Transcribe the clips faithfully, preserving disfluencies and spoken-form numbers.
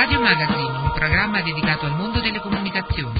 Radio Magazine, un programma dedicato al mondo delle comunicazioni.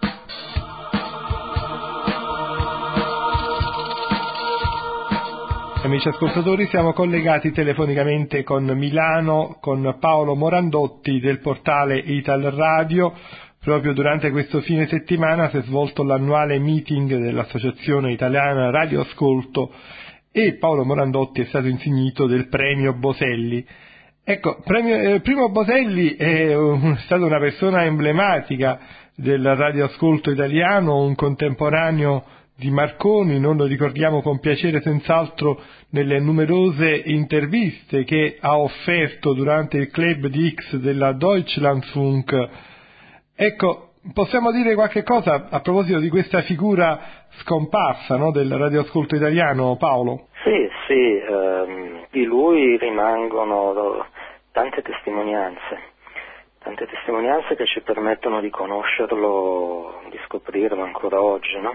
Amici ascoltatori, siamo collegati telefonicamente con Milano, con Paolo Morandotti del portale Ital Radio. Proprio durante questo fine settimana si è svolto l'annuale meeting dell'Associazione Italiana Radio Ascolto e Paolo Morandotti è stato insignito del premio Boselli. Ecco, premio, eh, Primo Boselli è un, stato una persona emblematica del radioascolto italiano, un contemporaneo di Marconi, noi lo ricordiamo con piacere senz'altro nelle numerose interviste che ha offerto durante il Club di X della Deutschlandfunk. Ecco, possiamo dire qualche cosa a proposito di questa figura scomparsa, no, del radioascolto italiano, Paolo? Sì, sì, ehm, di lui rimangono tante testimonianze, tante testimonianze che ci permettono di conoscerlo, di scoprirlo ancora oggi, no?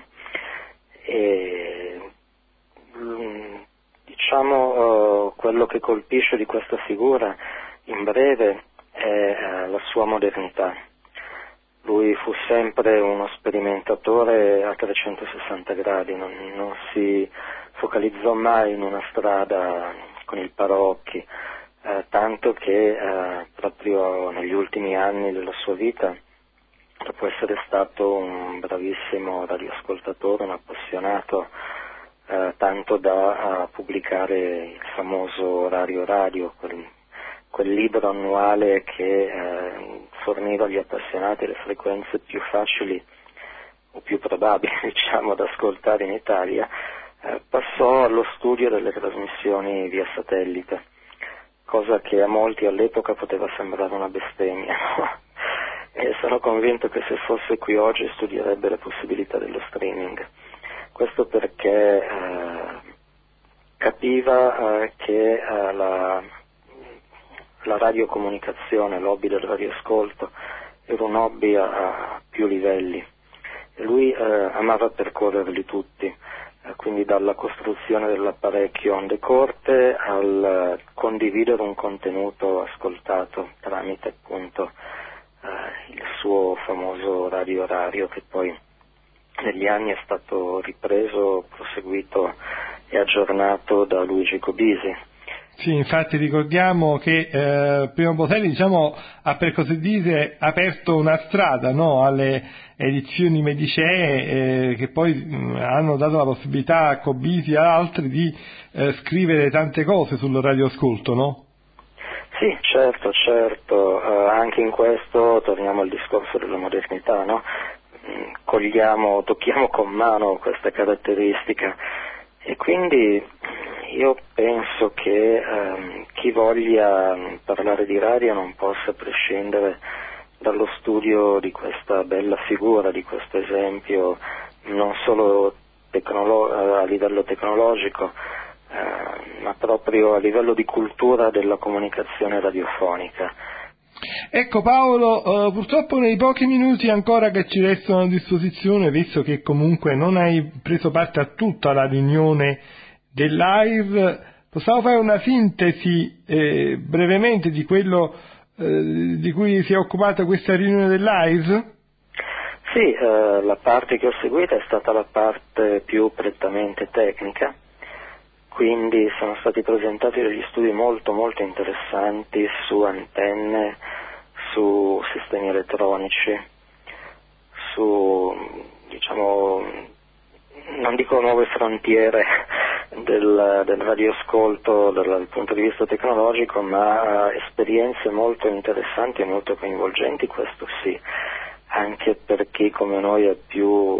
E diciamo uh, quello che colpisce di questa figura in breve è uh, la sua modernità. Lui fu sempre uno sperimentatore a trecentosessanta gradi, non, non si focalizzò mai in una strada con il paraocchi, uh, tanto che uh, proprio negli ultimi anni della sua vita, dopo essere stato un bravissimo radioascoltatore, un appassionato, eh, tanto da uh, pubblicare il famoso Orario Radio, quel, quel libro annuale che eh, forniva agli appassionati le frequenze più facili o più probabili, diciamo, da ascoltare in Italia, eh, passò allo studio delle trasmissioni via satellite, cosa che a molti all'epoca poteva sembrare una bestemmia, no? E sono convinto che se fosse qui oggi studierebbe le possibilità dello streaming. Questo perché eh, capiva eh, che eh, la, la radiocomunicazione, l'hobby del radioascolto, era un hobby a, a più livelli. E lui eh, amava percorrerli tutti, eh, quindi dalla costruzione dell'apparecchio onde corte al condividere un contenuto ascoltato tramite appunto il suo famoso radio orario, che poi negli anni è stato ripreso, proseguito e aggiornato da Luigi Cobisi. Sì, infatti ricordiamo che eh, Primo Boselli, diciamo, ha per così dire aperto una strada, no, alle edizioni Medicee, eh, che poi mh, hanno dato la possibilità a Cobisi e ad altri di eh, scrivere tante cose sul radioascolto, no? Sì, certo, certo, uh, anche in questo torniamo al discorso della modernità, no? Cogliamo, tocchiamo con mano questa caratteristica e quindi io penso che um, chi voglia parlare di radio non possa prescindere dallo studio di questa bella figura, di questo esempio, non solo tecnolo- a livello tecnologico, Uh, ma proprio a livello di cultura della comunicazione radiofonica. Ecco Paolo, uh, purtroppo nei pochi minuti ancora che ci restano a disposizione, visto che comunque non hai preso parte a tutta la riunione del live, possiamo fare una sintesi eh, brevemente di quello eh, di cui si è occupata questa riunione del live? Sì, uh, la parte che ho seguito è stata la parte più prettamente tecnica. Quindi sono stati presentati degli studi molto molto interessanti su antenne, su sistemi elettronici, su, diciamo, non dico nuove frontiere del, del radioascolto dal, dal punto di vista tecnologico, ma esperienze molto interessanti e molto coinvolgenti, questo sì, anche per chi come noi è più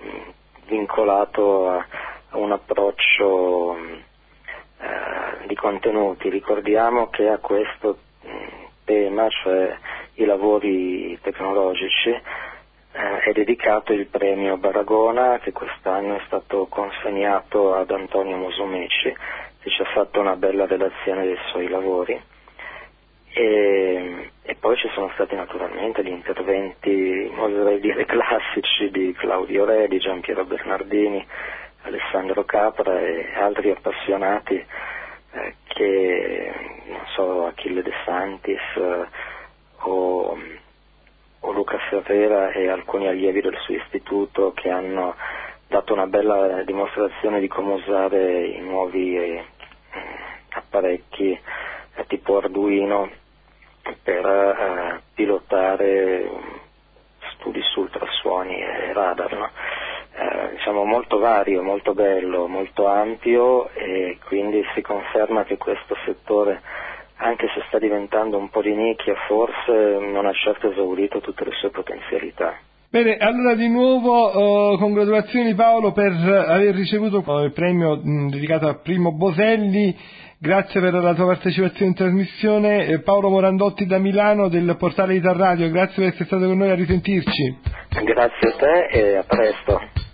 vincolato a un approccio eh, di contenuti. Ricordiamo che a questo mh, tema, cioè i lavori tecnologici, eh, è dedicato il premio Baragona, che quest'anno è stato consegnato ad Antonio Musumeci, che ci ha fatto una bella relazione dei suoi lavori. E, e poi ci sono stati naturalmente gli interventi, oserei dire classici, di Claudio Re, di Giampiero Bernardini, Alessandro Capra e altri appassionati eh, che, non so, Achille De Santis eh, o Ferrera e alcuni allievi del suo istituto che hanno dato una bella dimostrazione di come usare i nuovi eh, apparecchi eh, tipo Arduino per eh, pilotare studi su ultrasuoni e radar, no? Eh, diciamo molto vario, molto bello, molto ampio, e quindi si conferma che questo settore, anche se sta diventando un po' di nicchia, forse non ha certo esaurito tutte le sue potenzialità. Bene, allora di nuovo uh, congratulazioni Paolo per aver ricevuto il premio mh, dedicato a Primo Boselli. Grazie per la tua partecipazione in trasmissione. eh, Paolo Morandotti da Milano del portale Ital Radio, grazie per essere stato con noi, a risentirci. Grazie a te e a presto.